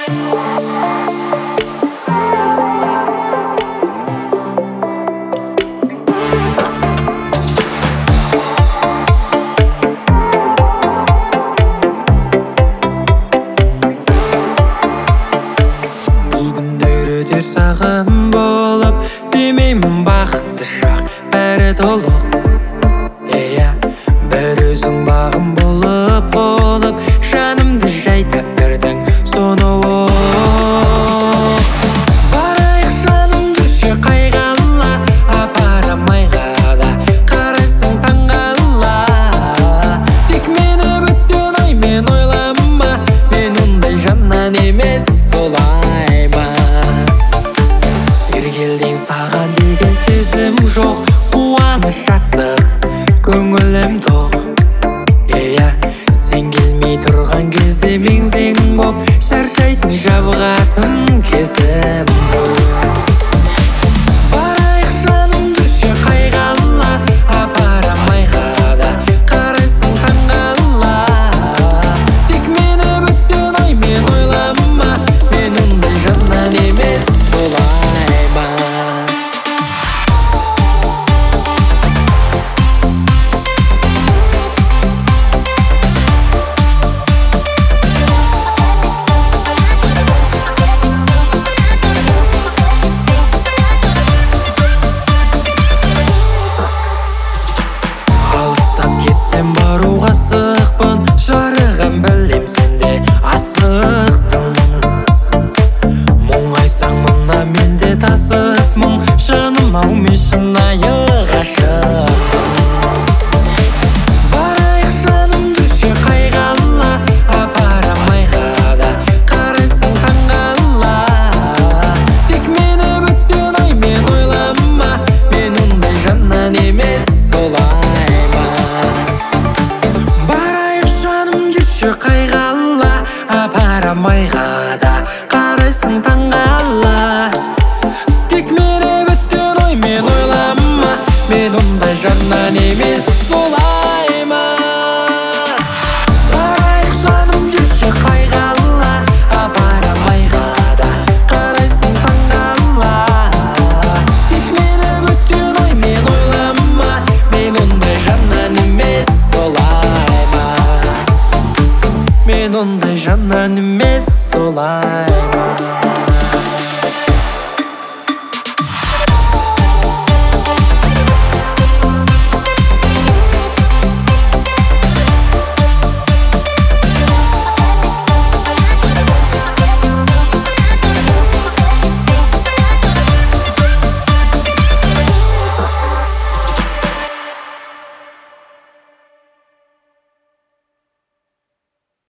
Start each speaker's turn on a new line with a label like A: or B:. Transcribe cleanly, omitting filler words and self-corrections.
A: Өтер сағым болып, демеймін бақытты шақ бәрі толық. Бір өзің бағым болып жанымды жай таптырдың соны барайық жаным жүрші қайғала, апарамайға да қарайсың таңғала. Тек мені бүттен оймен ойлама, мен ондай жаннан емес солай ма. Сергелден саған деген сезім жоқ, қуаныш шаттық көңілім тоқ. Сен келмей тұрған кезде меңзең боп, шаршайтын жабығатын кезім барайық жаным жүрші қайғала, апарамайға да қарайсың таңғала. Тек мені бүттен оймен ойлама, мен ондай жаннан емес солай ма. Сен баруға асықпын, жарығын білем сенде асықтың. Мұңайсаң мына менде тасып мұң, жаным ау мен шынайы ғашықпын. Барайық жаным жүрші қайғала, апарамайға да қарайсың таңғала. Тек мені бүттен оймен ойлама, мен ондай жаннан емес солай ма. Қайғала, апарамайға да қарайсың таңғала. Тек мені бүттен оймен ойлама, мен ондай жаннан емес солай ма. Барайық жаным жүрші қайғала, апарамайға да қарайсың таңғала. Тек мені бүттен оймен ойлама, мен ондай жаннан емес солай ма. Мен ондай жаннан емес солай ма.